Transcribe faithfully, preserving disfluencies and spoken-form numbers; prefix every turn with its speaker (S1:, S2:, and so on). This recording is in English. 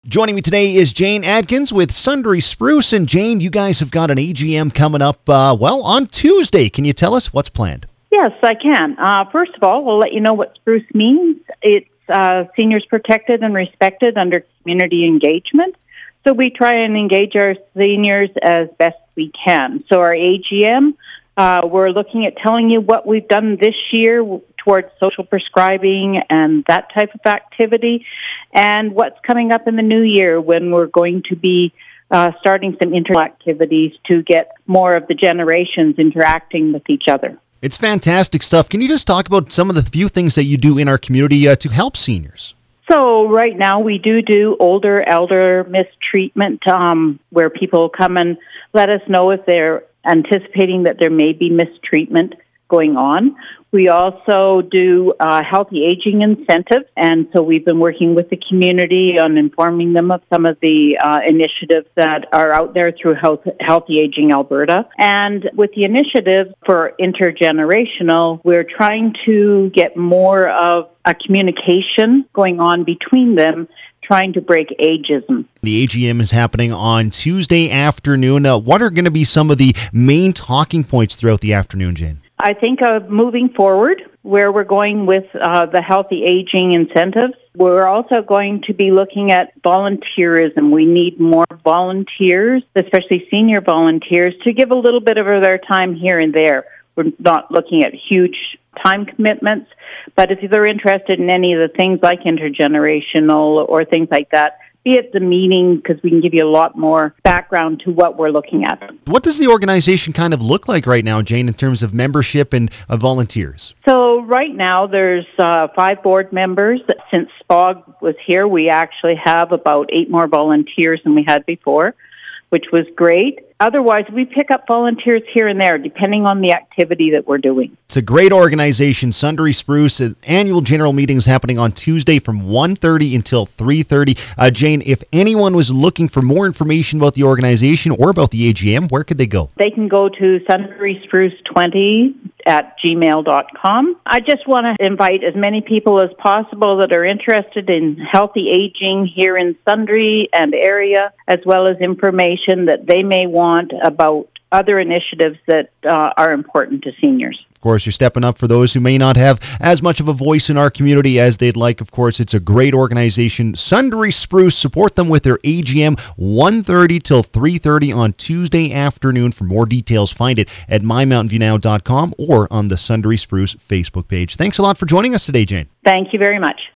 S1: Joining me today is Jane Adkins with Sundre Spruce. And Jane, you guys have got an A G M coming up, uh, well, on Tuesday. Can you tell us what's planned?
S2: Yes, I can. Uh, first of all, we'll let you know what Spruce means. It's uh, seniors protected and respected under community engagement. So we try and engage our seniors as best we can. So our A G M, uh, we're looking at telling you what we've done this year towards social prescribing and that type of activity, and what's coming up in the new year when we're going to be uh, starting some inter activities to get more of the generations interacting with each other.
S1: It's fantastic stuff. Can you just talk about some of the few things that you do in our community uh, to help seniors?
S2: So right now we do do older elder mistreatment um, where people come and let us know if they're anticipating that there may be mistreatment going on. We also do uh, healthy aging incentives, and so we've been working with the community on informing them of some of the uh, initiatives that are out there through Health, Healthy Aging Alberta. And with the initiative for intergenerational, we're trying to get more of a communication going on between them, trying to break ageism.
S1: The A G M is happening on Tuesday afternoon. Uh, what are going to be some of the main talking points throughout the afternoon, Jane?
S2: I think of moving forward, where we're going with uh, the healthy aging incentives. We're also going to be looking at volunteerism. We need more volunteers, especially senior volunteers, to give a little bit of their time here and there. We're not looking at huge time commitments, but if they're interested in any of the things like intergenerational or things like that, be at the meeting, because we can give you a lot more background to what we're looking at.
S1: What does the organization kind of look like right now, Jane, in terms of membership and uh, volunteers?
S2: So right now there's uh, five board members. Since S P O G was here, we actually have about eight more volunteers than we had before, which was great. Otherwise, we pick up volunteers here and there, depending on the activity that we're doing.
S1: It's a great organization, Sundre Spruce. Annual general meetings happening on Tuesday from one thirty until three thirty. Uh, Jane, if anyone was looking for more information about the organization or about the A G M, where could they go?
S2: They can go to sundre spruce twenty at gmail dot com. I just want to invite as many people as possible that are interested in healthy aging here in Sundre and area, as well as information that they may want about other initiatives that uh, are important to seniors.
S1: Of course, you're stepping up for those who may not have as much of a voice in our community as they'd like. Of course, it's a great organization, Sundre Spruce. Support them with their A G M, one thirty till three thirty on Tuesday afternoon. For more details, find it at my mountain view now dot com or on the Sundre Spruce Facebook page. Thanks a lot for joining us today, Jane.
S2: Thank you very much.